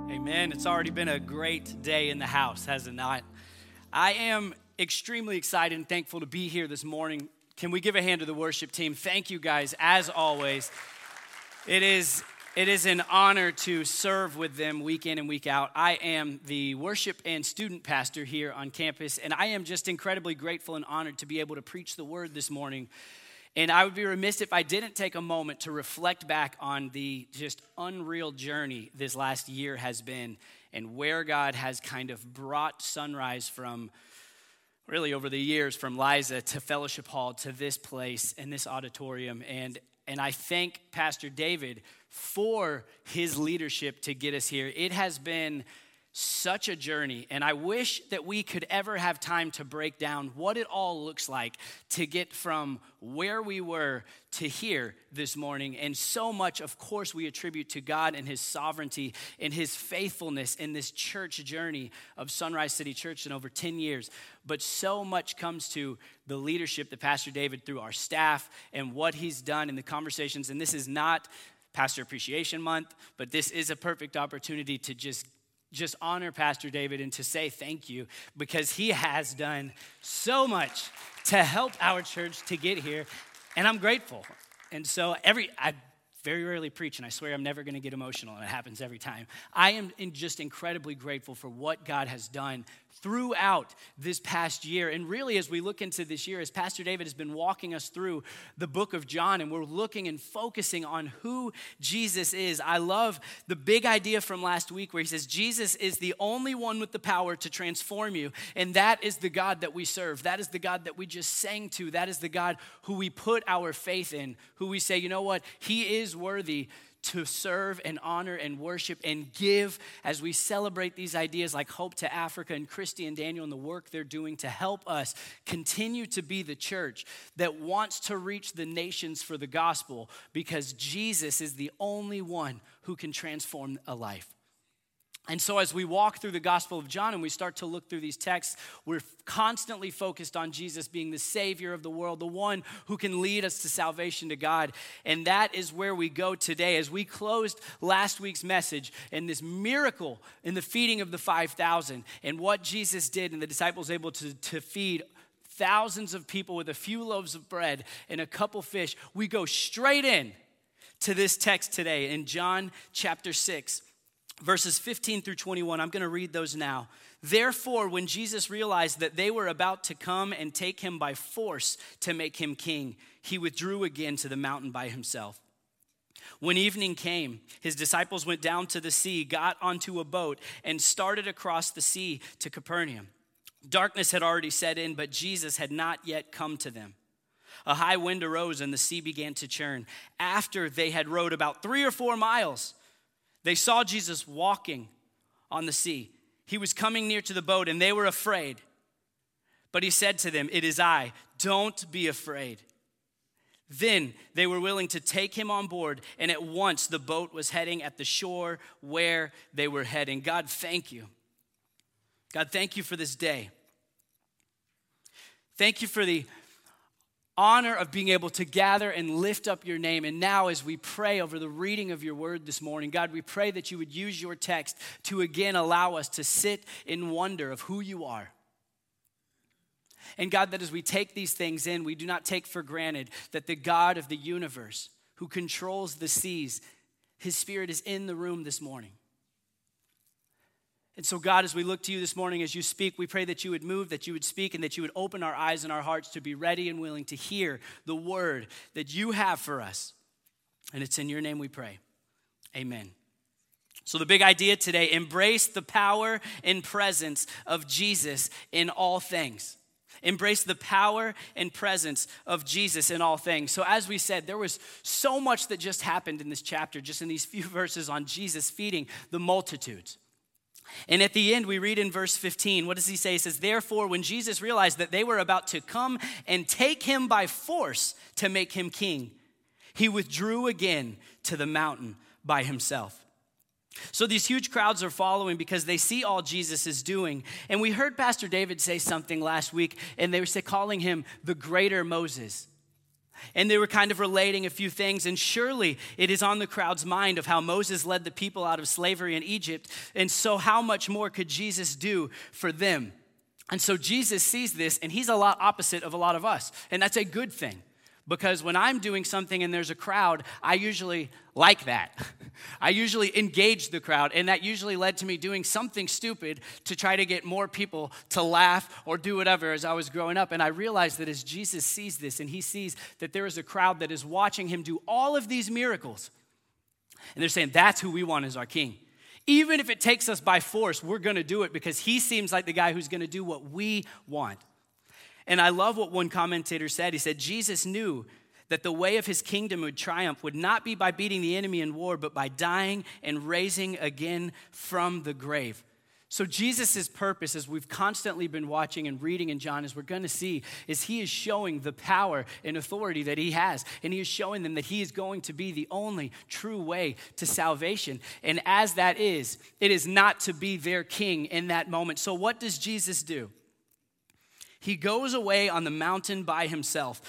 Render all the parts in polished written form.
Amen. It's already been a great day in the house, has it not? I am extremely excited and thankful to be here this morning. Can we give a hand to the worship team? Thank you guys, as always. It is an honor to serve with them week in and week out. I am the worship and student pastor here on campus, and I am just incredibly grateful and honored to be able to preach the word this morning. And I would be remiss if I didn't take a moment to reflect back on the just unreal journey this last year has been and where God has kind of brought Sunrise from, really over the years, from Liza to Fellowship Hall to this place and this auditorium. And I thank Pastor David for his leadership to get us here. It has been such a journey, and I wish that we could ever have time to break down what it all looks like to get from where we were to here this morning. And so much, of course, we attribute to God and his sovereignty and his faithfulness in this church journey of Sunrise City Church in over 10 years. But so much comes to the leadership that Pastor David, through our staff and what he's done in the conversations. And this is not Pastor Appreciation Month, but this is a perfect opportunity to just honor Pastor David and to say thank you, because he has done so much to help our church to get here, and I'm grateful. And so I very rarely preach, and I swear I'm never going to get emotional, and it happens every time. I am just incredibly grateful for what God has done throughout this past year. And really, as we look into this year, as Pastor David has been walking us through the book of John, and we're looking and focusing on who Jesus is. I love the big idea from last week where he says, Jesus is the only one with the power to transform you. And that is the God that we serve. That is the God that we just sang to. That is the God who we put our faith in, who we say, you know what? He is worthy to serve and honor and worship and give as we celebrate these ideas like Hope to Africa and Christy and Daniel and the work they're doing to help us continue to be the church that wants to reach the nations for the gospel, because Jesus is the only one who can transform a life. And so as we walk through the Gospel of John and we start to look through these texts, we're constantly focused on Jesus being the Savior of the world, the one who can lead us to salvation to God. And that is where we go today. As we closed last week's message and this miracle in the feeding of the 5,000 and what Jesus did and the disciples able to feed thousands of people with a few loaves of bread and a couple fish, we go straight in to this text today in John chapter 6. Verses 15 through 21, I'm going to read those now. Therefore, when Jesus realized that they were about to come and take him by force to make him king, he withdrew again to the mountain by himself. When evening came, his disciples went down to the sea, got onto a boat, and started across the sea to Capernaum. Darkness had already set in, but Jesus had not yet come to them. A high wind arose and the sea began to churn. After they had rowed about 3 or 4 miles, they saw Jesus walking on the sea. He was coming near to the boat, and they were afraid. But he said to them, "It is I. Don't be afraid." Then they were willing to take him on board, and at once the boat was heading at the shore where they were heading. God, thank you. God, thank you for this day. Thank you for the honor of being able to gather and lift up your name. And now as we pray over the reading of your word this morning, God, we pray that you would use your text to again allow us to sit in wonder of who you are. And God, that as we take these things in, we do not take for granted that the God of the universe who controls the seas, his spirit is in the room this morning. And so God, as we look to you this morning, as you speak, we pray that you would move, that you would speak, and that you would open our eyes and our hearts to be ready and willing to hear the word that you have for us. And it's in your name we pray. Amen. So the big idea today, embrace the power and presence of Jesus in all things. Embrace the power and presence of Jesus in all things. So as we said, there was so much that just happened in this chapter, just in these few verses on Jesus feeding the multitudes. And at the end, we read in verse 15, what does he say? He says, therefore, when Jesus realized that they were about to come and take him by force to make him king, he withdrew again to the mountain by himself. So these huge crowds are following because they see all Jesus is doing. And we heard Pastor David say something last week, and they were calling him the greater Moses. And they were kind of relating a few things. And surely it is on the crowd's mind of how Moses led the people out of slavery in Egypt. And so how much more could Jesus do for them? And so Jesus sees this, and he's a lot opposite of a lot of us. And that's a good thing. Because when I'm doing something and there's a crowd, I usually like that. I usually engage the crowd, and that usually led to me doing something stupid to try to get more people to laugh or do whatever as I was growing up. And I realized that as Jesus sees this, and he sees that there is a crowd that is watching him do all of these miracles, and they're saying, that's who we want as our king. Even if it takes us by force, we're going to do it because he seems like the guy who's going to do what we want. And I love what one commentator said. He said, Jesus knew that the way of his kingdom would triumph would not be by beating the enemy in war, but by dying and raising again from the grave. So Jesus' purpose, as we've constantly been watching and reading in John, as we're going to see, is he is showing the power and authority that he has. And he is showing them that he is going to be the only true way to salvation. And as that is, it is not to be their king in that moment. So what does Jesus do? He goes away on the mountain by himself.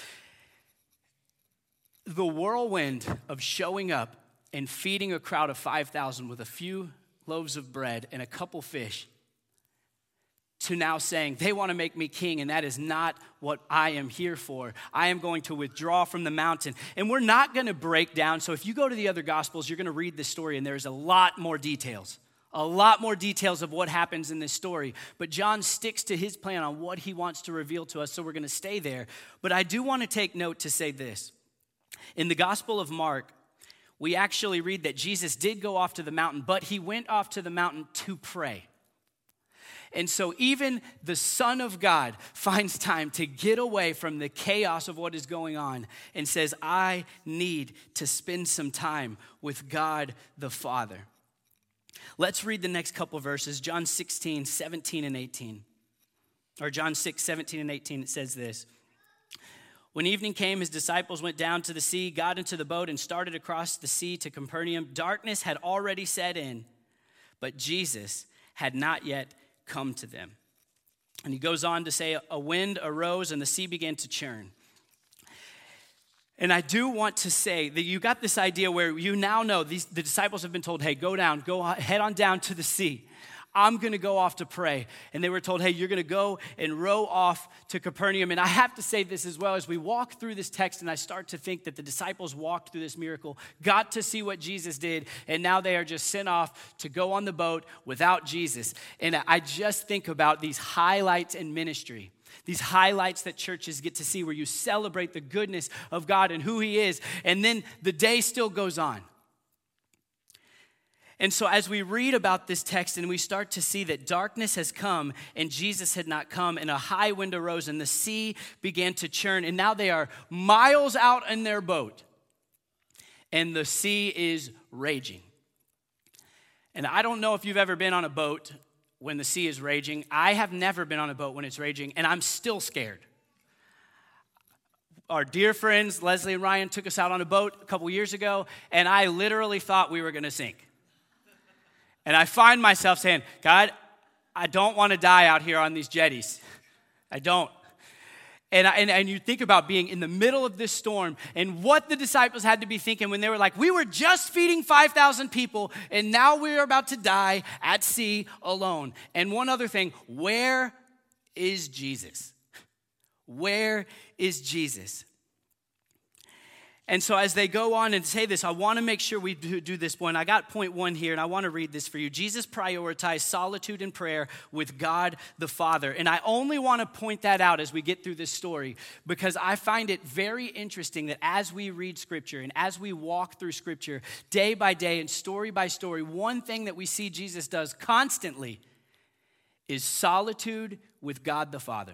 The whirlwind of showing up and feeding a crowd of 5,000 with a few loaves of bread and a couple fish, to now saying, they want to make me king, and that is not what I am here for. I am going to withdraw from the mountain. And we're not going to break down. So if you go to the other Gospels, you're going to read this story, and there's a lot more details. A lot more details of what happens in this story. But John sticks to his plan on what he wants to reveal to us, so we're going to stay there. But I do want to take note to say this. In the Gospel of Mark, we actually read that Jesus did go off to the mountain, but he went off to the mountain to pray. And so even the Son of God finds time to get away from the chaos of what is going on and says, I need to spend some time with God the Father. Let's read the next couple verses, John 16, 17 and 18. Or John 6, 17 and 18, it says this. When evening came, his disciples went down to the sea, got into the boat, and started across the sea to Capernaum. Darkness had already set in, but Jesus had not yet come to them. And he goes on to say, a wind arose and the sea began to churn. And I do want to say that you got this idea where you now know the disciples have been told, hey, go head on down to the sea. I'm going to go off to pray. And they were told, hey, you're going to go and row off to Capernaum. And I have to say this as well. As we walk through this text and I start to think that the disciples walked through this miracle, got to see what Jesus did, and now they are just sent off to go on the boat without Jesus. And I just think about these highlights in ministry. These highlights that churches get to see where you celebrate the goodness of God and who he is, and then the day still goes on. And so as we read about this text and we start to see that darkness has come and Jesus had not come, and a high wind arose and the sea began to churn, and now they are miles out in their boat and the sea is raging. And I don't know if you've ever been on a boat when the sea is raging. I have never been on a boat when it's raging, and I'm still scared. Our dear friends, Leslie and Ryan, took us out on a boat a couple years ago, and I literally thought we were going to sink. And I find myself saying, God, I don't want to die out here on these jetties. I don't. And you think about being in the middle of this storm and what the disciples had to be thinking when they were like, we were just feeding 5,000 people and now we're about to die at sea alone. And one other thing, where is Jesus? Where is Jesus? And so as they go on and say this, I want to make sure we do this point. I got point 1 here, and I want to read this for you. Jesus prioritized solitude and prayer with God the Father. And I only want to point that out as we get through this story because I find it very interesting that as we read Scripture and as we walk through Scripture day by day and story by story, one thing that we see Jesus does constantly is solitude with God the Father.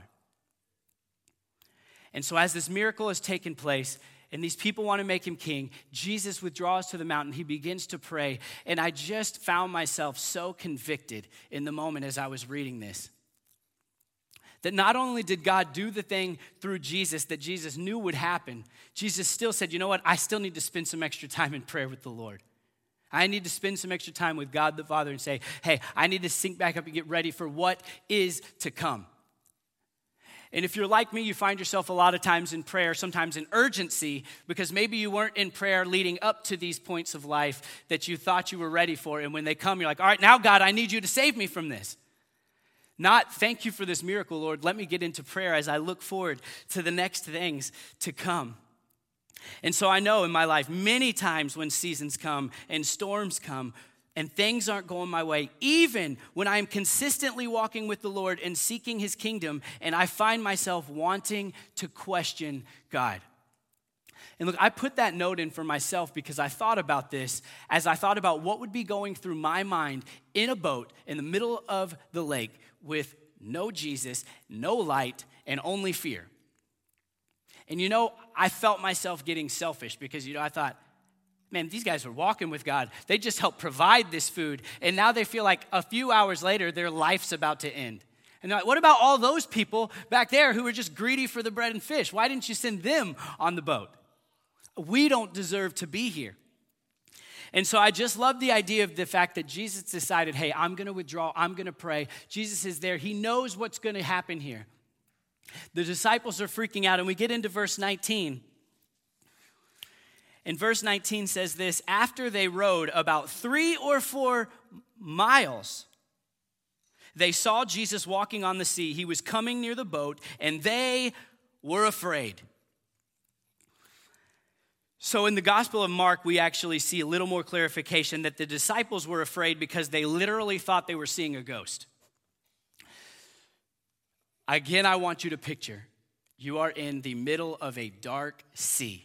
And so as this miracle has taken place, and these people want to make him king, Jesus withdraws to the mountain. He begins to pray. And I just found myself so convicted in the moment as I was reading this. That not only did God do the thing through Jesus that Jesus knew would happen, Jesus still said, you know what? I still need to spend some extra time in prayer with the Lord. I need to spend some extra time with God the Father and say, hey, I need to sync back up and get ready for what is to come. And if you're like me, you find yourself a lot of times in prayer, sometimes in urgency, because maybe you weren't in prayer leading up to these points of life that you thought you were ready for. And when they come, you're like, all right, now God, I need you to save me from this. Not, thank you for this miracle, Lord. Let me get into prayer as I look forward to the next things to come. And so I know in my life, many times when seasons come and storms come, and things aren't going my way, even when I'm consistently walking with the Lord and seeking his kingdom, and I find myself wanting to question God. And look, I put that note in for myself because I thought about this as I thought about what would be going through my mind in a boat in the middle of the lake with no Jesus, no light, and only fear. And I felt myself getting selfish because, I thought, man, these guys are walking with God. They just helped provide this food. And now they feel like a few hours later, their life's about to end. And they're like, what about all those people back there who were just greedy for the bread and fish? Why didn't you send them on the boat? We don't deserve to be here. And so I just love the idea of the fact that Jesus decided, hey, I'm going to withdraw. I'm going to pray. Jesus is there. He knows what's going to happen here. The disciples are freaking out. And we get into verse 19. And verse 19 says this: after they rowed about 3 or 4 miles, they saw Jesus walking on the sea. He was coming near the boat, and they were afraid. So in the Gospel of Mark, we actually see a little more clarification that the disciples were afraid because they literally thought they were seeing a ghost. Again, I want you to picture, you are in the middle of a dark sea.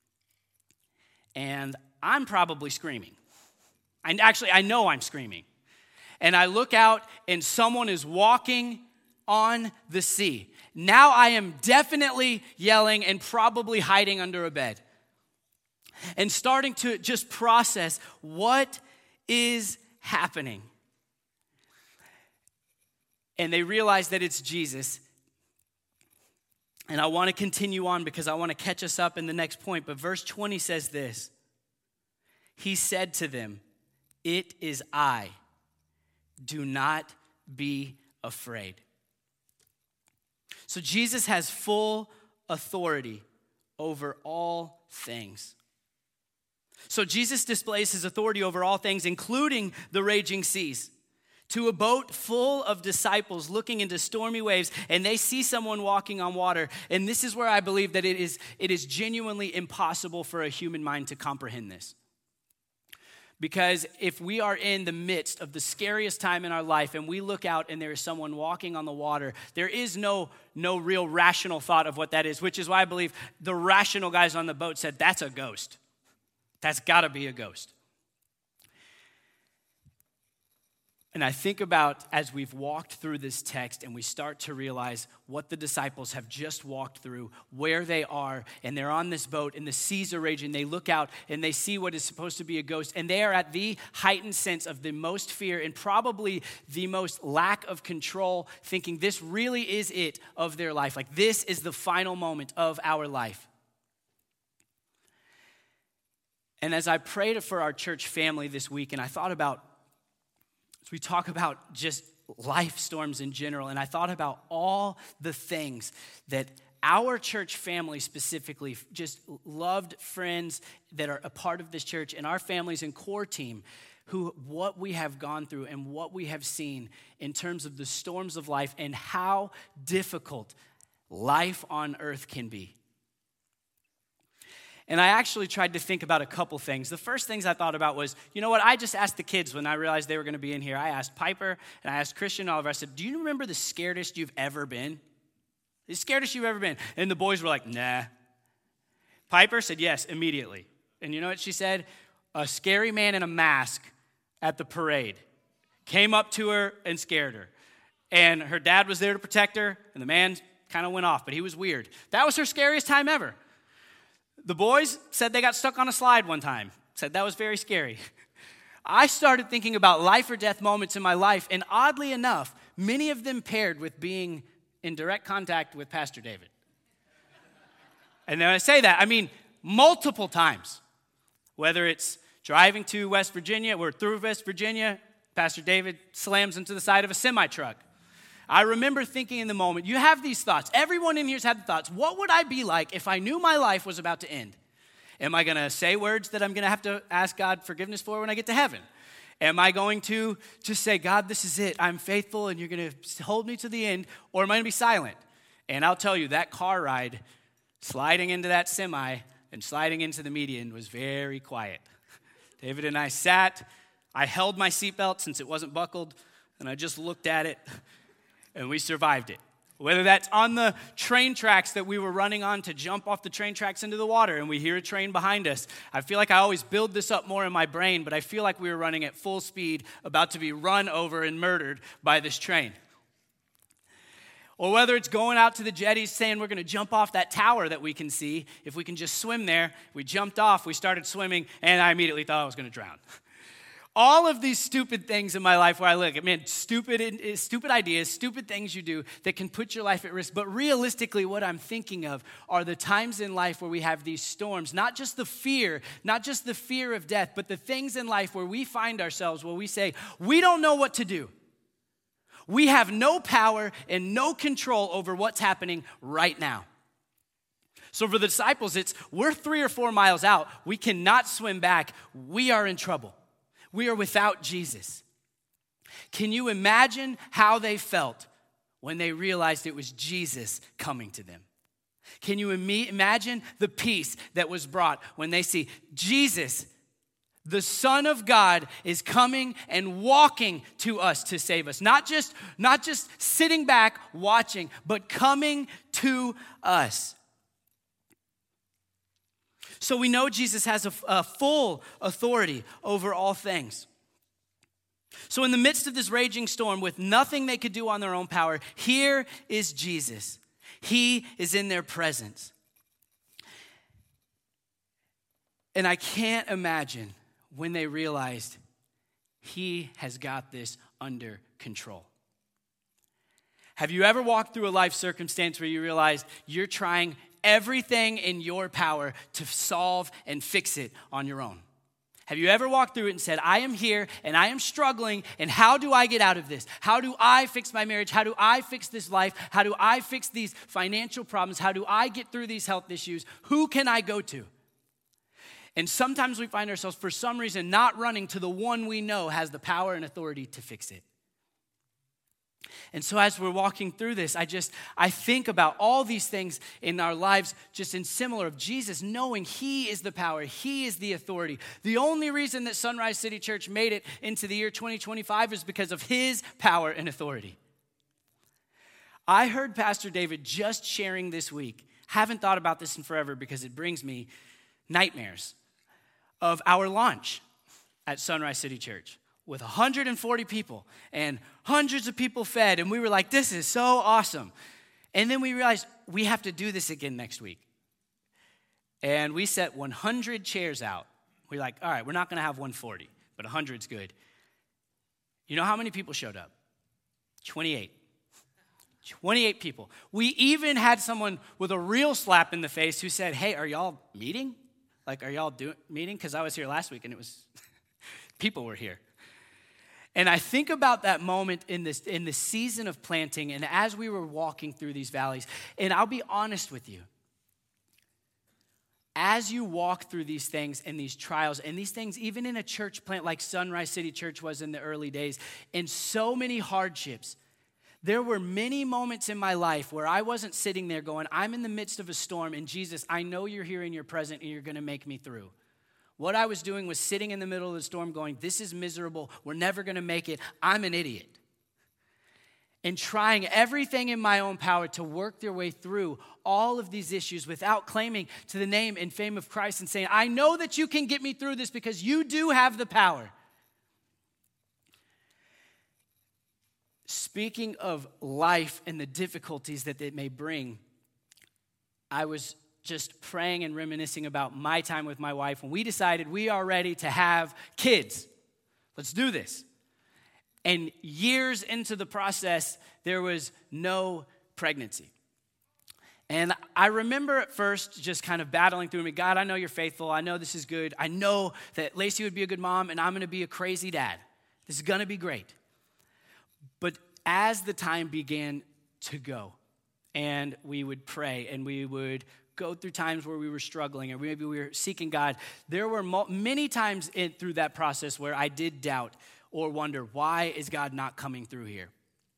And I'm probably screaming. I know I'm screaming. And I look out and someone is walking on the sea. Now I am definitely yelling and probably hiding under a bed. And starting to just process what is happening. And they realize that it's Jesus. And I want to continue on because I want to catch us up in the next point. But verse 20 says this: he said to them, "It is I. Do not be afraid." So Jesus has full authority over all things. So Jesus displays his authority over all things, including the raging seas. To a boat full of disciples looking into stormy waves, and they see someone walking on water. And this is where I believe that it is genuinely impossible for a human mind to comprehend this. Because if we are in the midst of the scariest time in our life and we look out and there is someone walking on the water, there is no real rational thought of what that is, which is why I believe the rational guys on the boat said, that's a ghost. That's got to be a ghost. And I think about as we've walked through this text and we start to realize what the disciples have just walked through, where they are, and they're on this boat and the seas are raging. They look out and they see what is supposed to be a ghost, and they are at the heightened sense of the most fear and probably the most lack of control, thinking this really is it of their life. Like this is the final moment of our life. And as I prayed for our church family this week, and I thought about, as we talk about just life storms in general, and I thought about all the things that our church family specifically, just loved friends that are a part of this church, and our families and core team, what we have gone through and what we have seen in terms of the storms of life and how difficult life on earth can be. And I actually tried to think about a couple things. The first things I thought about was, you know what, I just asked the kids when I realized they were going to be in here. I asked Piper and I asked Christian and Oliver, I said, do you remember the scaredest you've ever been? The scaredest you've ever been? And the boys were like, nah. Piper said yes, immediately. And you know what she said? A scary man in a mask at the parade came up to her and scared her. And her dad was there to protect her, and the man kind of went off, but he was weird. That was her scariest time ever. The boys said they got stuck on a slide one time. Said that was very scary. I started thinking about life or death moments in my life, and oddly enough, many of them paired with being in direct contact with Pastor David. And when I say that, I mean multiple times. Whether it's driving to West Virginia, we're through West Virginia, Pastor David slams into the side of a semi-truck. I remember thinking in the moment, you have these thoughts. Everyone in here's had the thoughts. What would I be like if I knew my life was about to end? Am I going to say words that I'm going to have to ask God forgiveness for when I get to heaven? Am I going to just say, God, this is it. I'm faithful and you're going to hold me to the end? Or am I going to be silent? And I'll tell you, that car ride, sliding into that semi and sliding into the median was very quiet. David and I sat. I held my seatbelt since it wasn't buckled, and I just looked at it, and we survived it. Whether that's on the train tracks that we were running on to jump off the train tracks into the water and we hear a train behind us. I feel like I always build this up more in my brain, but I feel like we were running at full speed, about to be run over and murdered by this train. Or whether it's going out to the jetties saying we're going to jump off that tower that we can see. If we can just swim there, we jumped off, we started swimming, and I immediately thought I was going to drown. All of these stupid things in my life where I look, stupid ideas, stupid things you do that can put your life at risk. But realistically, what I'm thinking of are the times in life where we have these storms, not just the fear of death, but the things in life where we find ourselves, where we say, we don't know what to do. We have no power and no control over what's happening right now. So for the disciples, we're 3 or 4 miles out. We cannot swim back. We are in trouble. We are without Jesus. Can you imagine how they felt when they realized it was Jesus coming to them? Can you imagine the peace that was brought when they see Jesus, the Son of God, is coming and walking to us to save us? Not just sitting back watching, but coming to us. So we know Jesus has a full authority over all things. So in the midst of this raging storm, with nothing they could do on their own power, here is Jesus. He is in their presence. And I can't imagine when they realized he has got this under control. Have you ever walked through a life circumstance where you realized you're trying everything in your power to solve and fix it on your own? Have you ever walked through it and said, I am here and I am struggling, and how do I get out of this? How do I fix my marriage? How do I fix this life? How do I fix these financial problems? How do I get through these health issues? Who can I go to? And sometimes we find ourselves, for some reason, not running to the one we know has the power and authority to fix it. And so as we're walking through this, I think about all these things in our lives, just in similar of Jesus, knowing he is the power, he is the authority. The only reason that Sunrise City Church made it into the year 2025 is because of his power and authority. I heard Pastor David just sharing this week, haven't thought about this in forever because it brings me nightmares, of our launch at Sunrise City Church, with 140 people and hundreds of people fed. And we were like, this is so awesome. And then we realized we have to do this again next week. And we set 100 chairs out. We're like, all right, we're not going to have 140, but 100's good. You know how many people showed up? 28. 28 people. We even had someone with a real slap in the face who said, hey, are y'all meeting? Like, are y'all meeting? Because I was here last week and it was, people were here. And I think about that moment in the season of planting, and as we were walking through these valleys, and I'll be honest with you, as you walk through these things and these trials and these things, even in a church plant like Sunrise City Church was in the early days, in so many hardships, there were many moments in my life where I wasn't sitting there going, I'm in the midst of a storm, and Jesus, I know you're here and you're present and you're going to make me through. What I was doing was sitting in the middle of the storm going, this is miserable. We're never going to make it. I'm an idiot. And trying everything in my own power to work their way through all of these issues without claiming to the name and fame of Christ and saying, I know that you can get me through this because you do have the power. Speaking of life and the difficulties that it may bring, I was just praying and reminiscing about my time with my wife when we decided we are ready to have kids. Let's do this. And years into the process, there was no pregnancy. And I remember at first just kind of battling through me. God, I know you're faithful. I know this is good. I know that Lacey would be a good mom and I'm going to be a crazy dad. This is going to be great. But as the time began to go, and we would pray, and we would go through times where we were struggling, or maybe we were seeking God, there were many times through that process where I did doubt or wonder, why is God not coming through here?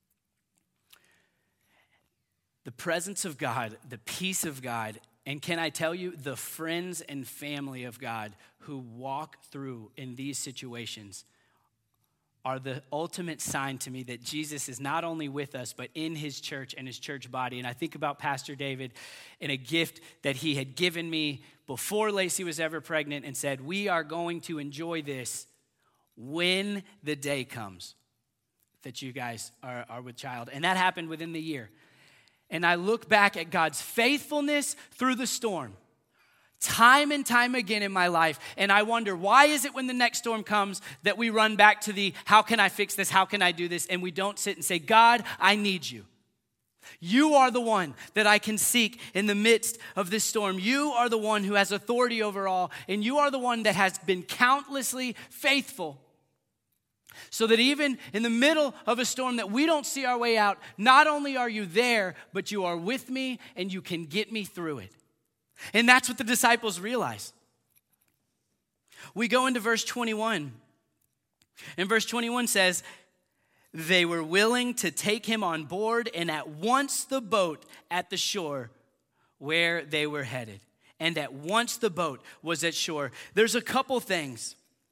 The presence of God, the peace of God, and can I tell you, the friends and family of God who walk through in these situations are the ultimate sign to me that Jesus is not only with us, but in his church and his church body. And I think about Pastor David and a gift that he had given me before Lacey was ever pregnant and said, we are going to enjoy this when the day comes that you guys are with child. And that happened within the year. And I look back at God's faithfulness through the storm, time and time again in my life. And I wonder, why is it when the next storm comes that we run back to the, how can I fix this? How can I do this? And we don't sit and say, God, I need you. You are the one that I can seek in the midst of this storm. You are the one who has authority over all. And you are the one that has been countlessly faithful. So that even in the middle of a storm that we don't see our way out, not only are you there, but you are with me and you can get me through it. And that's what the disciples realize. We go into verse 21. And verse 21 says, they were willing to take him on board, and at once the boat at the shore where they were headed. And at once the boat was at shore. There's a couple things.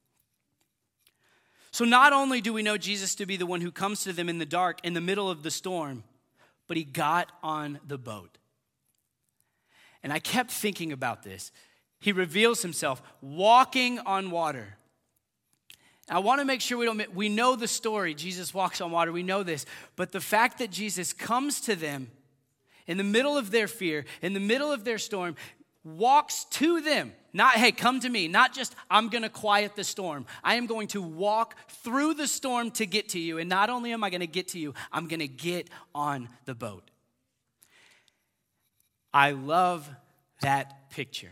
So not only do we know Jesus to be the one who comes to them in the dark, in the middle of the storm, but he got on the boat. And I kept thinking about this. He reveals himself walking on water. I want to make sure we know the story. Jesus walks on water. We know this. But the fact that Jesus comes to them in the middle of their fear, in the middle of their storm, walks to them. Not, hey, come to me. Not just, I'm going to quiet the storm. I am going to walk through the storm to get to you. And not only am I going to get to you, I'm going to get on the boat. I love that picture.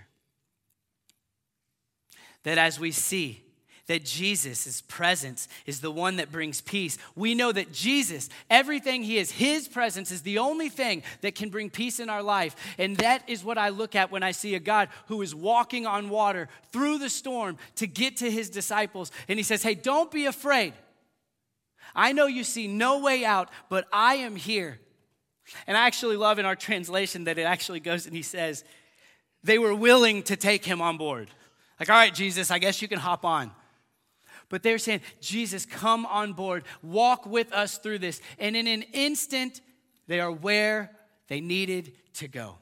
That as we see that Jesus' presence is the one that brings peace. We know that Jesus, everything he is, his presence is the only thing that can bring peace in our life. And that is what I look at when I see a God who is walking on water through the storm to get to his disciples. And he says, hey, don't be afraid. I know you see no way out, but I am here. And I actually love in our translation that it actually goes and he says, they were willing to take him on board. Like, all right, Jesus, I guess you can hop on. But they're saying, Jesus, come on board. Walk with us through this. And in an instant, they are where they needed to go.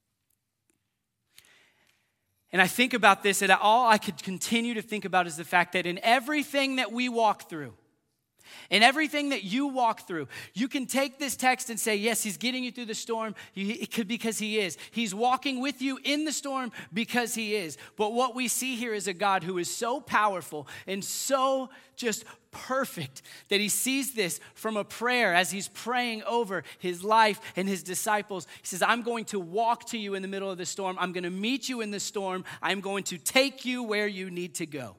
And I think about this, and all I could continue to think about is the fact that in everything that we walk through, in everything that you walk through, you can take this text and say, yes, he's getting you through the storm because he is. He's walking with you in the storm because he is. But what we see here is a God who is so powerful and so just perfect that he sees this from a prayer as he's praying over his life and his disciples. He says, I'm going to walk to you in the middle of the storm. I'm going to meet you in the storm. I'm going to take you where you need to go.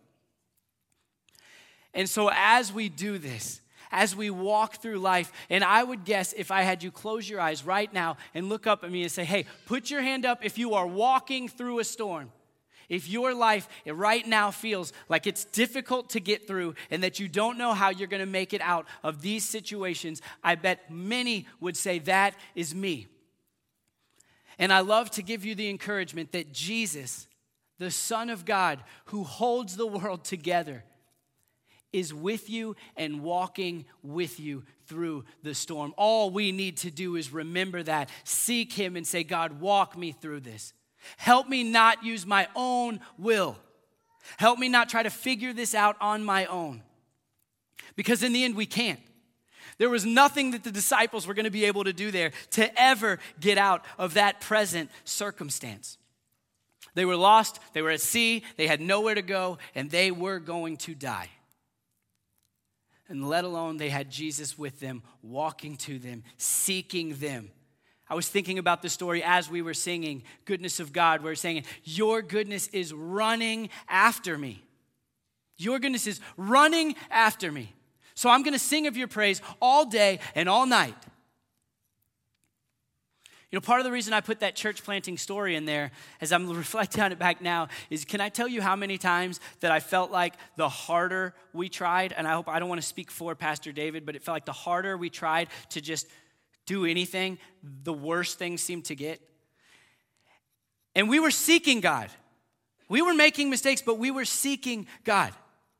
And so as we do this, as we walk through life, and I would guess if I had you close your eyes right now and look up at me and say, hey, put your hand up if you are walking through a storm. If your life right now feels like it's difficult to get through and that you don't know how you're going to make it out of these situations, I bet many would say that is me. And I love to give you the encouragement that Jesus, the Son of God, who holds the world together, is with you and walking with you through the storm. All we need to do is remember that, seek him and say, God, walk me through this. Help me not use my own will. Help me not try to figure this out on my own. Because in the end, we can't. There was nothing that the disciples were going to be able to do there to ever get out of that present circumstance. They were lost, they were at sea, they had nowhere to go, and they were going to die. And let alone they had Jesus with them, walking to them, seeking them. I was thinking about the story as we were singing Goodness of God. We're saying, your goodness is running after me. Your goodness is running after me. So I'm going to sing of your praise all day and all night. You know, part of the reason I put that church planting story in there, as I'm reflecting on it back now, is can I tell you how many times that I felt like the harder we tried, and I don't want to speak for Pastor David, but it felt like the harder we tried to just do anything, the worse things seemed to get. And we were seeking God. We were making mistakes, but we were seeking God.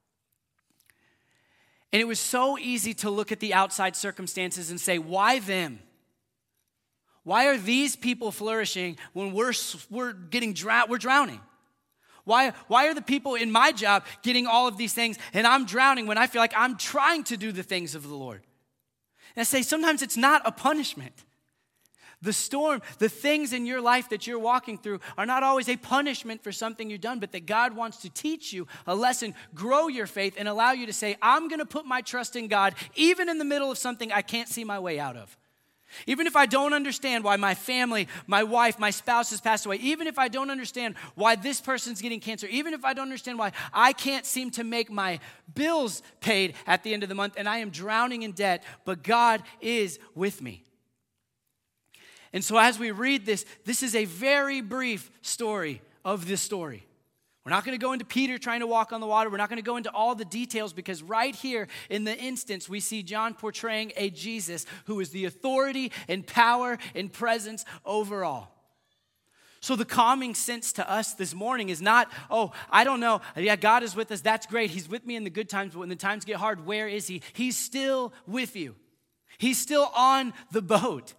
And it was so easy to look at the outside circumstances and say, why them? Why are these people flourishing when we're drowning? Why are the people in my job getting all of these things and I'm drowning when I feel like I'm trying to do the things of the Lord? And I say sometimes it's not a punishment. The storm, the things in your life that you're walking through are not always a punishment for something you've done, but that God wants to teach you a lesson, grow your faith, and allow you to say, I'm going to put my trust in God even in the middle of something I can't see my way out of. Even if I don't understand why my family, my wife, my spouse has passed away, even if I don't understand why this person's getting cancer, even if I don't understand why I can't seem to make my bills paid at the end of the month and I am drowning in debt, but God is with me. And so as we read this, this is a very brief story of this story. We're not going to go into Peter trying to walk on the water. We're not going to go into all the details because right here in the instance, we see John portraying a Jesus who is the authority and power and presence over all. So the calming sense to us this morning is not, oh, I don't know. Yeah, God is with us. That's great. He's with me in the good times, but when the times get hard, where is he? He's still with you. He's still on the boat.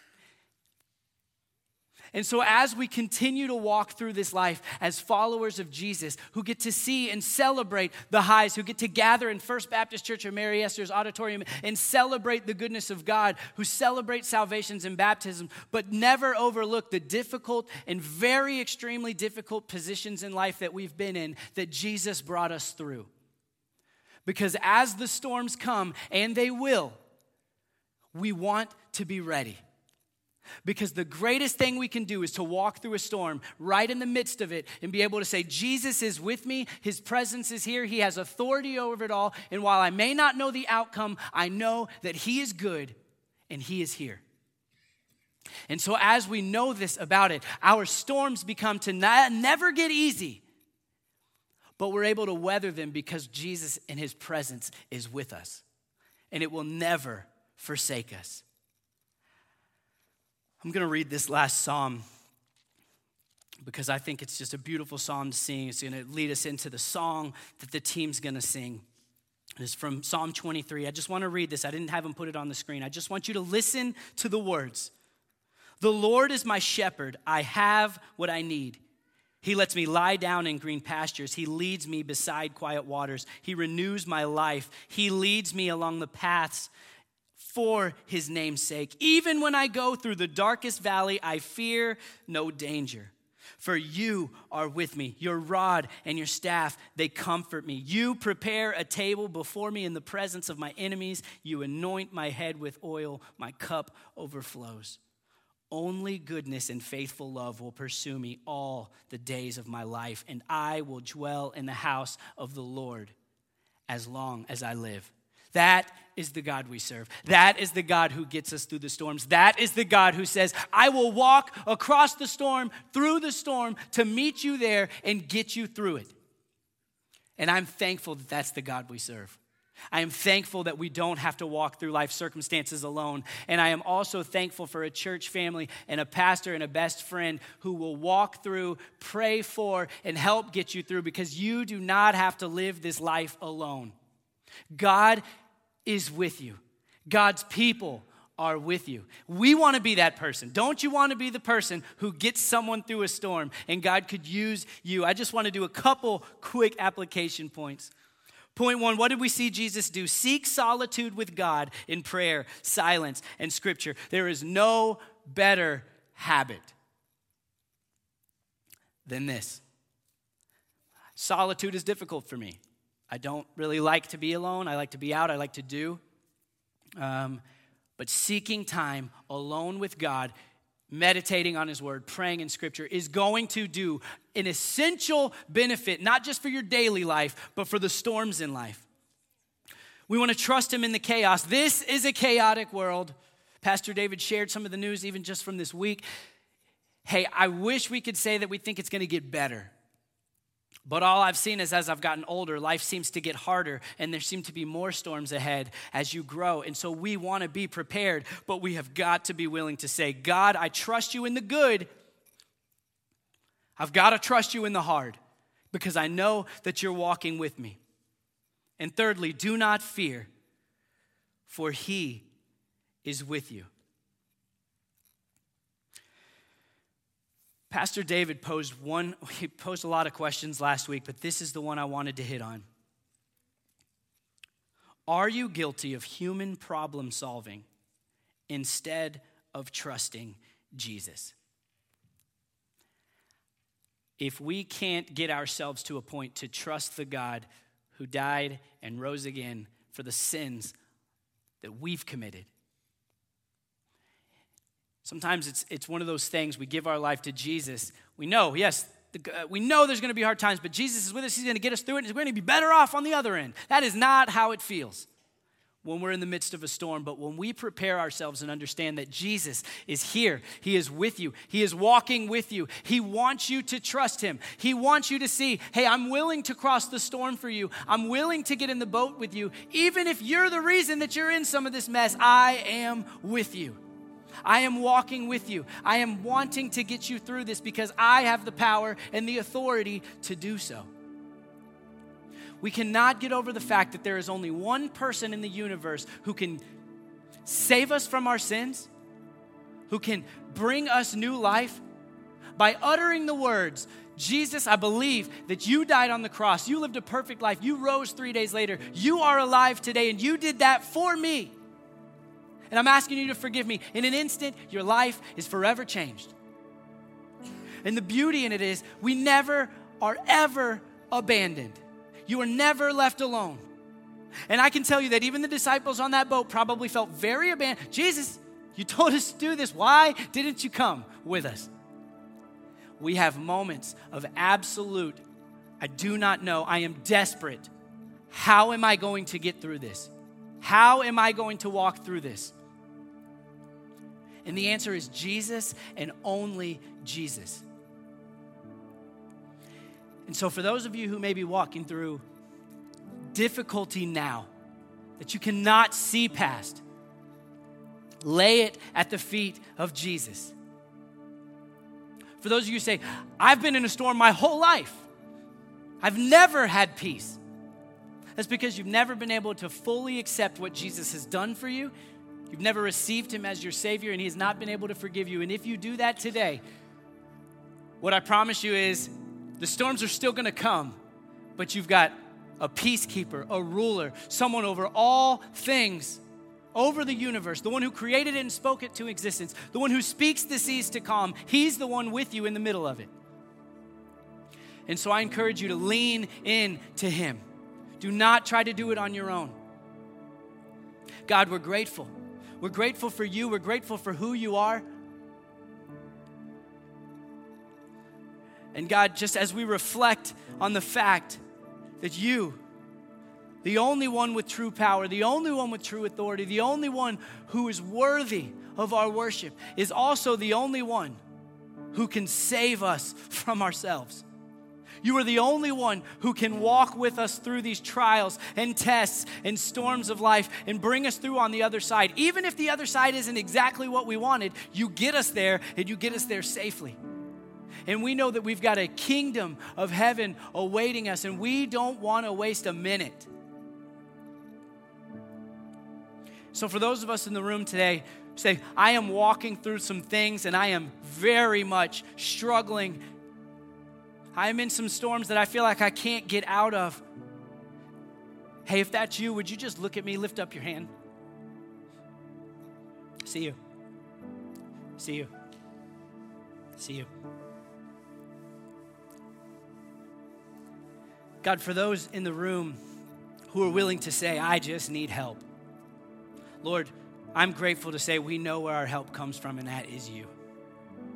And so as we continue to walk through this life as followers of Jesus, who get to see and celebrate the highs, who get to gather in First Baptist Church or Mary Esther's auditorium and celebrate the goodness of God, who celebrate salvations and baptism, but never overlook the difficult and very extremely difficult positions in life that we've been in that Jesus brought us through. Because as the storms come, and they will, we want to be ready. Because the greatest thing we can do is to walk through a storm right in the midst of it and be able to say, Jesus is with me, his presence is here, he has authority over it all, and while I may not know the outcome, I know that he is good and he is here. And so as we know this about it, our storms become to never get easy, but we're able to weather them because Jesus and his presence is with us, and it will never forsake us. I'm going to read this last psalm because I think it's just a beautiful psalm to sing. It's going to lead us into the song that the team's going to sing. It's from Psalm 23. I just want to read this. I didn't have them put it on the screen. I just want you to listen to the words. The Lord is my shepherd. I have what I need. He lets me lie down in green pastures. He leads me beside quiet waters. He renews my life. He leads me along the paths for his name's sake. Even when I go through the darkest valley, I fear no danger. For you are with me. Your rod and your staff, they comfort me. You prepare a table before me in the presence of my enemies. You anoint my head with oil. My cup overflows. Only goodness and faithful love will pursue me all the days of my life, and I will dwell in the house of the Lord as long as I live. That is the God we serve. That is the God who gets us through the storms. That is the God who says, I will walk across the storm, through the storm, to meet you there and get you through it. And I'm thankful that that's the God we serve. I am thankful that we don't have to walk through life circumstances alone. And I am also thankful for a church family and a pastor and a best friend who will walk through, pray for, and help get you through, because you do not have to live this life alone. God is with you. God's people are with you. We want to be that person. Don't you want to be the person who gets someone through a storm and God could use you? I just want to do a couple quick application points. Point one, what did we see Jesus do? Seek solitude with God in prayer, silence, and scripture. There is no better habit than this. Solitude is difficult for me. I don't really like to be alone. I like to be out. I like to do. But seeking time alone with God, meditating on his word, praying in scripture is going to do an essential benefit, not just for your daily life, but for the storms in life. We want to trust him in the chaos. This is a chaotic world. Pastor David shared some of the news even just from this week. Hey, I wish we could say that we think it's going to get better. But all I've seen is as I've gotten older, life seems to get harder and there seem to be more storms ahead as you grow. And so we want to be prepared, but we have got to be willing to say, God, I trust you in the good. I've got to trust you in the hard because I know that you're walking with me. And thirdly, do not fear, for he is with you. Pastor David posed a lot of questions last week, but this is the one I wanted to hit on. Are you guilty of human problem solving instead of trusting Jesus? If we can't get ourselves to a point to trust the God who died and rose again for the sins that we've committed, sometimes it's one of those things, we give our life to Jesus. We know, yes, we know there's going to be hard times, but Jesus is with us. He's going to get us through it, and we're going to be better off on the other end. That is not how it feels when we're in the midst of a storm. But when we prepare ourselves and understand that Jesus is here, he is with you, he is walking with you, he wants you to trust him. He wants you to see, hey, I'm willing to cross the storm for you. I'm willing to get in the boat with you. Even if you're the reason that you're in some of this mess, I am with you. I am walking with you. I am wanting to get you through this because I have the power and the authority to do so. We cannot get over the fact that there is only one person in the universe who can save us from our sins, who can bring us new life by uttering the words, Jesus, I believe that you died on the cross. You lived a perfect life. You rose 3 days later. You are alive today, and you did that for me. And I'm asking you to forgive me. In an instant, your life is forever changed. And the beauty in it is we never are ever abandoned. You are never left alone. And I can tell you that even the disciples on that boat probably felt very abandoned. Jesus, you told us to do this. Why didn't you come with us? We have moments of absolute, I do not know, I am desperate. How am I going to get through this? How am I going to walk through this? And the answer is Jesus and only Jesus. And so for those of you who may be walking through difficulty now that you cannot see past, lay it at the feet of Jesus. For those of you who say, I've been in a storm my whole life. I've never had peace. That's because you've never been able to fully accept what Jesus has done for you. You've never received him as your Savior, and he has not been able to forgive you. And if you do that today, what I promise you is the storms are still going to come, but you've got a peacekeeper, a ruler, someone over all things, over the universe, the one who created it and spoke it to existence, the one who speaks the seas to calm. He's the one with you in the middle of it. And so I encourage you to lean in to him. Do not try to do it on your own. God, we're grateful. We're grateful for you. We're grateful for who you are. And God, just as we reflect on the fact that you, the only one with true power, the only one with true authority, the only one who is worthy of our worship, is also the only one who can save us from ourselves. You are the only one who can walk with us through these trials and tests and storms of life and bring us through on the other side. Even if the other side isn't exactly what we wanted, you get us there and you get us there safely. And we know that we've got a kingdom of heaven awaiting us, and we don't want to waste a minute. So for those of us in the room today, say, I am walking through some things and I am very much struggling. I am in some storms that I feel like I can't get out of. Hey, if that's you, would you just look at me, lift up your hand? See you. See you. See you. God, for those in the room who are willing to say, I just need help. Lord, I'm grateful to say we know where our help comes from, and that is you.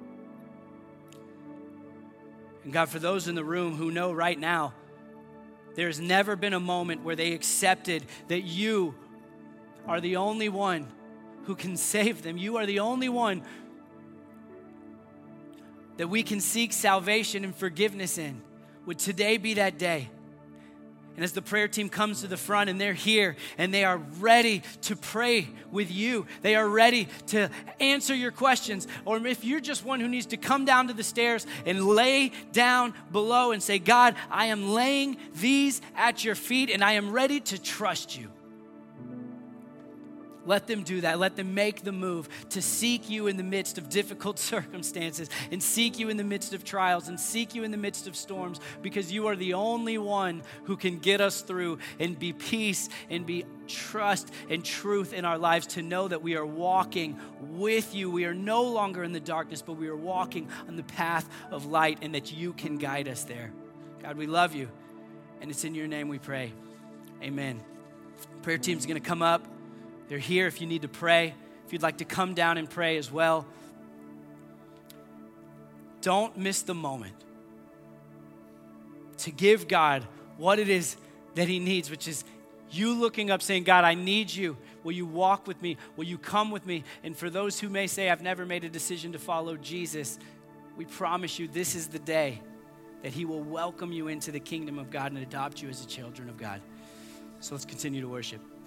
And God, for those in the room who know right now There's never been a moment where they accepted that you are the only one who can save them. You are the only one that we can seek salvation and forgiveness in. Would today be that day? And as the prayer team comes to the front and they're here and they are ready to pray with you, they are ready to answer your questions. Or if you're just one who needs to come down to the stairs and lay down below and say, God, I am laying these at your feet and I am ready to trust you. Let them do that. Let them make the move to seek you in the midst of difficult circumstances and seek you in the midst of trials and seek you in the midst of storms, because you are the only one who can get us through and be peace and be trust and truth in our lives, to know that we are walking with you. We are no longer in the darkness, but we are walking on the path of light, and that you can guide us there. God, we love you, and it's in your name we pray. Amen. Prayer team's going to come up. They're here if you need to pray, if you'd like to come down and pray as well. Don't miss the moment to give God what it is that he needs, which is you looking up saying, God, I need you. Will you walk with me? Will you come with me? And for those who may say, I've never made a decision to follow Jesus, we promise you this is the day that he will welcome you into the kingdom of God and adopt you as the children of God. So let's continue to worship.